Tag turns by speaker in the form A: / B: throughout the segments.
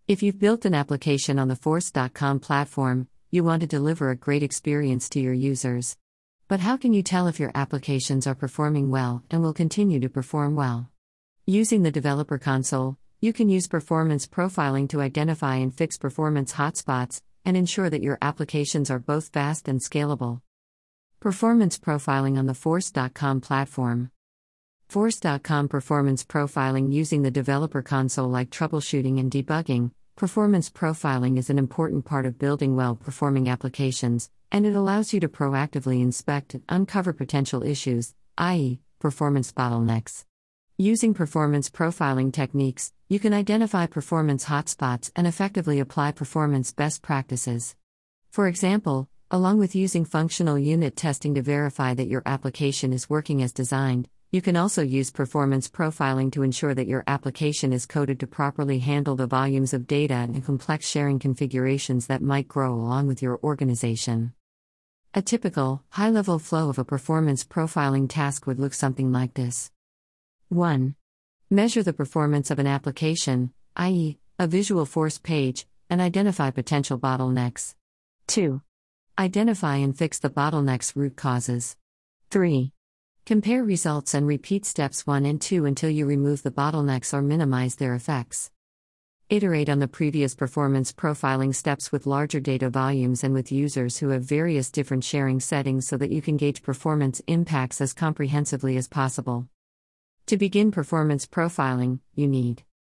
A: If you've built an application on the Force.com platform, you want to deliver a great experience to your users. But how can you tell if your applications are performing well and will continue to perform well? Using the Developer Console, you can use performance profiling to identify and fix performance hotspots and ensure that your applications are both fast and scalable. Performance profiling on the Force.com platform. Force.com performance profiling using the Developer Console. Like troubleshooting and debugging, performance profiling is an important part of building well-performing applications, and it allows you to proactively inspect and uncover potential issues, i.e., performance bottlenecks. Using performance profiling techniques, you can identify performance hotspots and effectively apply performance best practices. For example, along with using functional unit testing to verify that your application is working as designed, you can also use performance profiling to ensure that your application is coded to properly handle the volumes of data and complex sharing configurations that might grow along with your organization. A typical, high-level flow of a performance profiling task would look something like this. 1. Measure the performance of an application, i.e., a Visualforce page, and identify potential bottlenecks. 2. Identify and fix the bottlenecks' root causes. 3. Compare results and repeat steps 1 and 2 until you remove the bottlenecks or minimize their effects. Iterate on the previous performance profiling steps with larger data volumes and with users who have various different sharing settings so that you can gauge performance impacts as comprehensively as possible. To begin performance profiling, you need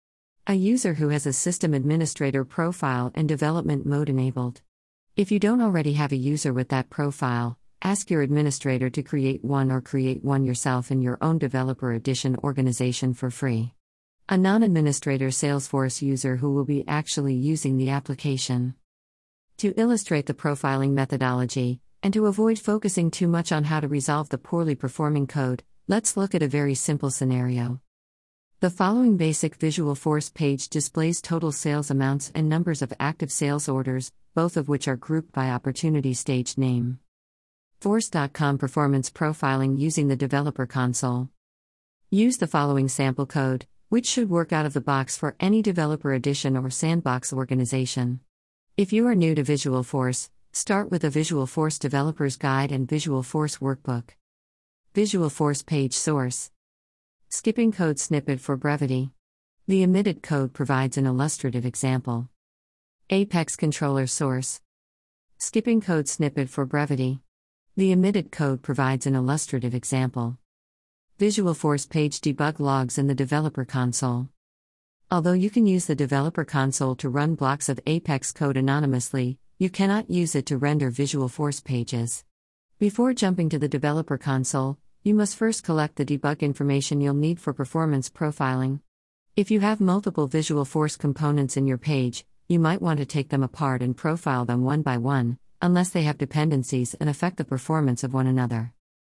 A: a user who has a system administrator profile and development mode enabled. If you don't already have a user with that profile, ask your administrator to create one or create one yourself in your own Developer Edition organization for free. A non-administrator Salesforce user who will be actually using the application. To illustrate the profiling methodology, and to avoid focusing too much on how to resolve the poorly performing code, let's look at a very simple scenario. The following basic Visualforce page displays total sales amounts and numbers of active sales orders, both of which are grouped by opportunity stage name. Force.com performance profiling using the Developer Console. Use the following sample code, which should work out of the box for any Developer Edition or Sandbox organization. If you are new to Visualforce, start with a Visualforce Developer's Guide and Visualforce Workbook. Visualforce page source. Skipping code snippet for brevity. The omitted code provides an illustrative example. Apex controller source. Skipping code snippet for brevity. The omitted code provides an illustrative example. Visualforce page debug logs in the Developer Console. Although you can use the Developer Console to run blocks of Apex code anonymously, you cannot use it to render Visualforce pages. Before jumping to the Developer Console, you must first collect the debug information you'll need for performance profiling. If you have multiple Visualforce components in your page, you might want to take them apart and profile them one by one, unless they have dependencies and affect the performance of one another.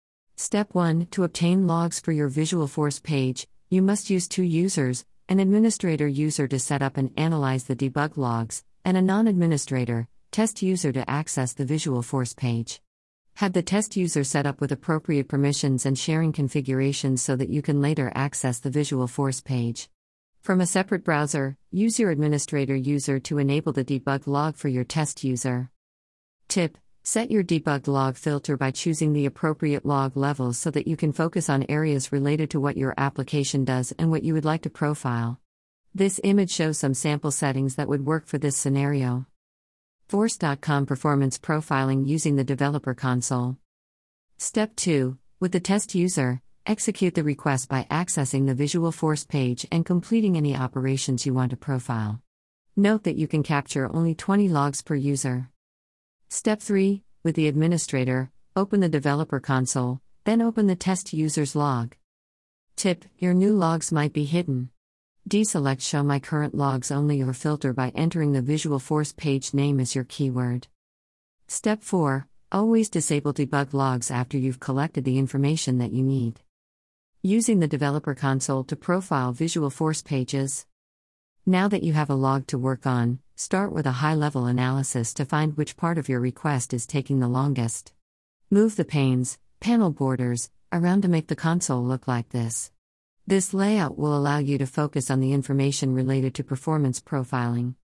A: Step 1. To obtain logs for your Visualforce page, you must use two users, an administrator user to set up and analyze the debug logs, and a non-administrator, test user to access the Visualforce page. Have the test user set up with appropriate permissions and sharing configurations so that you can later access the Visualforce page. From a separate browser, use your administrator user to enable the debug log for your test user. Tip: set your debug log filter by choosing the appropriate log levels so that you can focus on areas related to what your application does and what you would like to profile. This image shows some sample settings that would work for this scenario. Force.com performance profiling using the Developer Console. Step 2. With the test user, execute the request by accessing the Visualforce page and completing any operations you want to profile. Note that you can capture only 20 logs per user. Step 3. With the administrator, open the Developer Console, then open the test user's log. Tip: your new logs might be hidden. Deselect Show My Current Logs Only or filter by entering the Visualforce page name as your keyword. Step 4. Always disable debug logs after you've collected the information that you need. Using the Developer Console to profile Visualforce pages. Now that you have a log to work on, start with a high-level analysis to find which part of your request is taking the longest. Move the panel borders, around to make the console look like this. This layout will allow you to focus on the information related to performance profiling.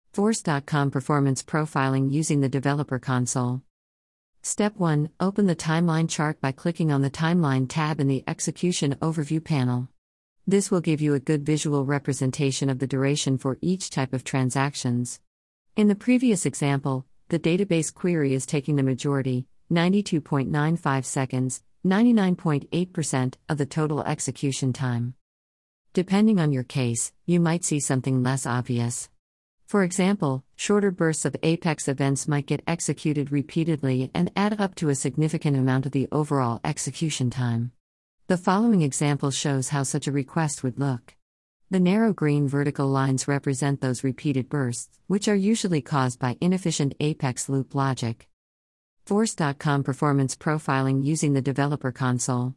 A: Force.com Performance Profiling using the Developer Console. Step 1. Open the timeline chart by clicking on the Timeline tab in the Execution Overview panel. This will give you a good visual representation of the duration for each type of transactions. In the previous example, the database query is taking the majority, 92.95 seconds, 99.8% of the total execution time. Depending on your case, you might see something less obvious. For example, shorter bursts of Apex events might get executed repeatedly and add up to a significant amount of the overall execution time. The following example shows how such a request would look. The narrow green vertical lines represent those repeated bursts, which are usually caused by inefficient Apex loop logic. Force.com Performance Profiling using the Developer Console.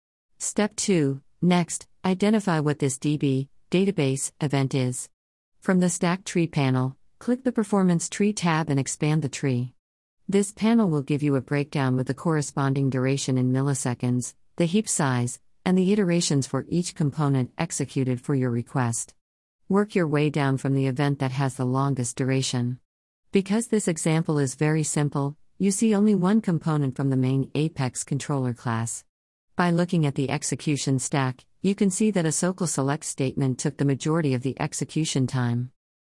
A: Step 2. Next, identify what this database event is. From the Stack Tree panel, click the Performance Tree tab and expand the tree. This panel will give you a breakdown with the corresponding duration in milliseconds, the heap size, and the iterations for each component executed for your request. Work your way down from the event that has the longest duration. Because this example is very simple, you see only one component from the main Apex controller class. By looking at the execution stack, you can see that a SOQL select statement took the majority of the execution time.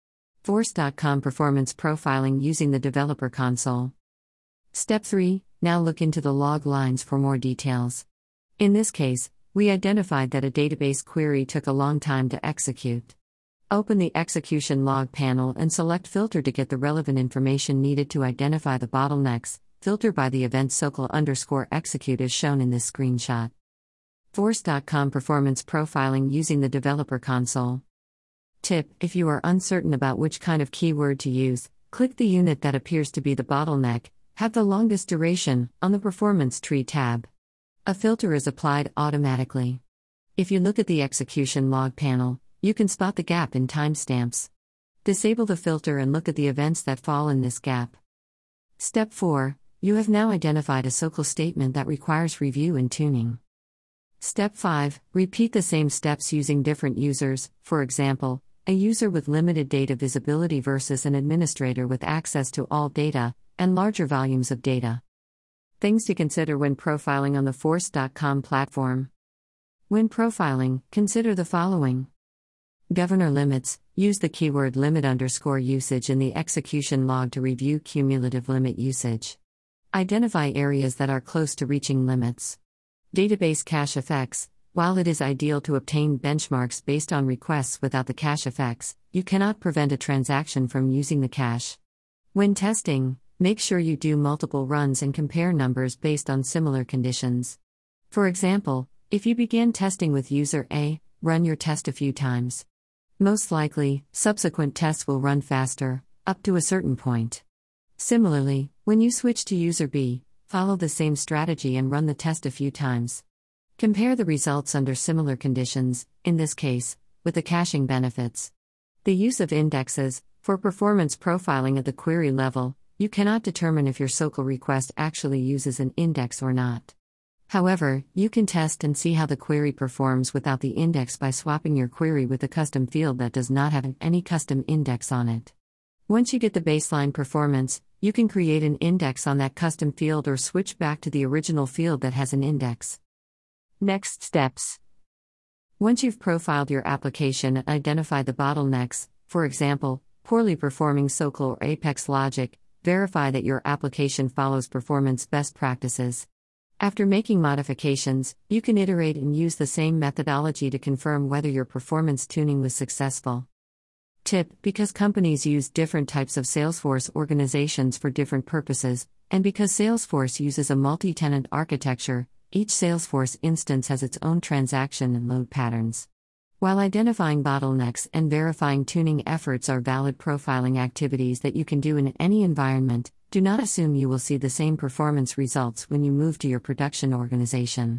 A: Force.com Performance Profiling using the Developer Console. Step 3. Now look into the log lines for more details. In this case, we identified that a database query took a long time to execute. Open the Execution Log panel and select Filter to get the relevant information needed to identify the bottlenecks. Filter by the event SOQL_execute as shown in this screenshot. Force.com Performance Profiling using the Developer Console. Tip: if you are uncertain about which kind of keyword to use, click the unit that appears to be the bottleneck, have the longest duration, on the Performance Tree tab. A filter is applied automatically. If you look at the Execution Log panel, you can spot the gap in timestamps. Disable the filter and look at the events that fall in this gap. Step 4. You have now identified a SOQL statement that requires review and tuning. Step 5. Repeat the same steps using different users, for example, a user with limited data visibility versus an administrator with access to all data, and larger volumes of data. Things to consider when profiling on the Force.com platform. When profiling, consider the following. Governor limits: use the keyword limit_usage in the execution log to review cumulative limit usage. Identify areas that are close to reaching limits. Database cache effects: while it is ideal to obtain benchmarks based on requests without the cache effects, you cannot prevent a transaction from using the cache. When testing, make sure you do multiple runs and compare numbers based on similar conditions. For example, if you begin testing with user A, run your test a few times. Most likely, subsequent tests will run faster, up to a certain point. Similarly, when you switch to user B, follow the same strategy and run the test a few times. Compare the results under similar conditions, in this case, with the caching benefits. The use of indexes: for performance profiling at the query level, you cannot determine if your SOQL request actually uses an index or not. However, you can test and see how the query performs without the index by swapping your query with a custom field that does not have any custom index on it. Once you get the baseline performance, you can create an index on that custom field or switch back to the original field that has an index. Next steps. Once you've profiled your application and identified the bottlenecks, for example, poorly performing SOQL or Apex logic, verify that your application follows performance best practices. After making modifications, you can iterate and use the same methodology to confirm whether your performance tuning was successful. Tip: because companies use different types of Salesforce organizations for different purposes, and because Salesforce uses a multi-tenant architecture, each Salesforce instance has its own transaction and load patterns. While identifying bottlenecks and verifying tuning efforts are valid profiling activities that you can do in any environment, do not assume you will see the same performance results when you move to your production organization.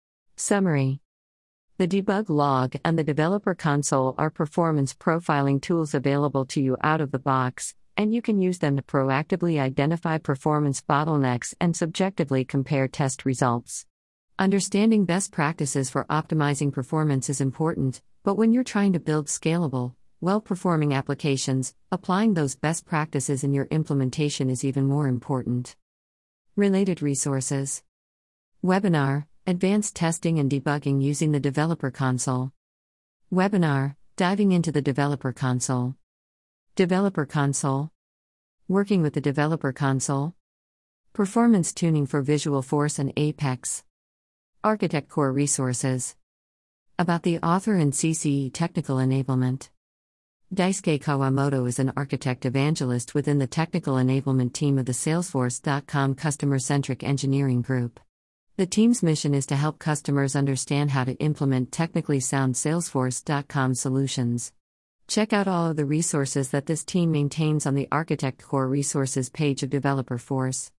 A: Summary: the debug log and the developer console are performance profiling tools available to you out of the box, and you can use them to proactively identify performance bottlenecks and subjectively compare test results. Understanding best practices for optimizing performance is important, but when you're trying to build scalable, well-performing applications, applying those best practices in your implementation is even more important. Related resources. Webinar, Advanced Testing and Debugging Using the Developer Console. Webinar, Diving into the Developer Console. Developer Console. Working with the Developer Console. Performance Tuning for Visualforce and Apex. Architect Core Resources. About the author and CCE Technical Enablement. Daisuke Kawamoto is an architect evangelist within the technical enablement team of the Salesforce.com customer-centric engineering group. The team's mission is to help customers understand how to implement technically sound Salesforce.com solutions. Check out all of the resources that this team maintains on the Architect Core Resources page of Developer Force.